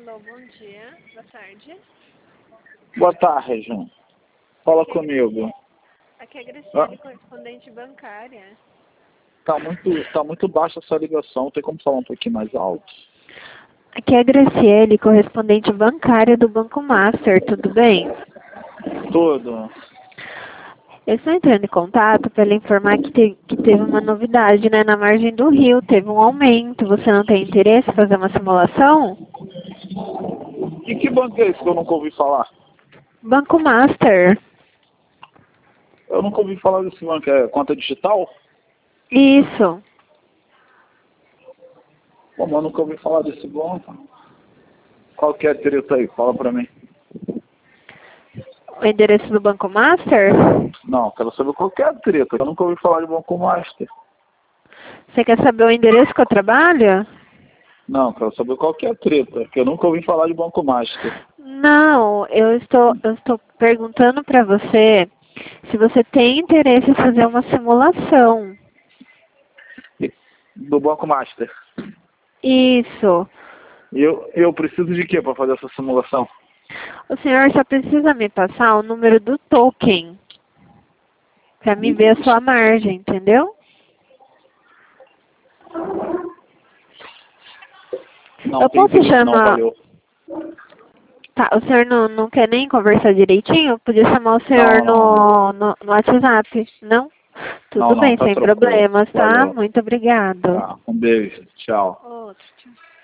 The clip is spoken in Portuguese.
Alô, bom dia. Boa tarde. Boa tarde. Fala comigo. Aqui é a Graciele, correspondente bancária. Tá muito baixa essa ligação. Tem como falar um pouquinho mais alto? Aqui é a Graciele, correspondente bancária do Banco Master, tudo bem? Tudo. Eu estou entrando em contato para lhe informar que teve uma novidade, né? Na margem do rio, teve um aumento. Você não tem interesse em fazer uma simulação? E que banco é esse que eu nunca ouvi falar? Banco Master. Eu nunca ouvi falar desse banco. É conta digital? Isso. Pô, mas eu nunca ouvi falar desse banco. Qual que é a treta aí? Fala pra mim. O endereço do Banco Master? Não, quero saber qual que é a treta. Eu nunca ouvi falar de Banco Master. Você quer saber o endereço que eu trabalho? Não, quero saber qual que é a treta. Que eu nunca ouvi falar de Banco Master. Não, eu estou perguntando para você se você tem interesse em fazer uma simulação. Do Banco Master. Isso. E eu preciso de quê para fazer essa simulação? O senhor só precisa me passar o número do token para me ver a sua margem, entendeu? Não, Eu tem posso interesse não, chamar... valeu. Tá, o senhor não quer nem conversar direitinho? Eu podia chamar o senhor no WhatsApp, não? Tudo Não, bem, tá sem tranquilo. problemas, tá? Valeu. Muito obrigado. Tá, um beijo. Tchau. Outro, tchau.